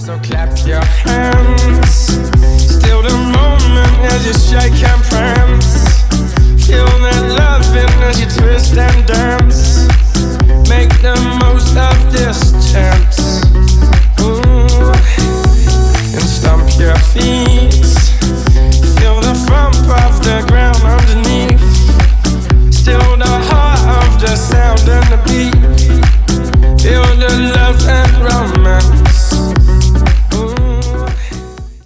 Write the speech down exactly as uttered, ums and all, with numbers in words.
So clap your hands. Still the moment as you shake and prance.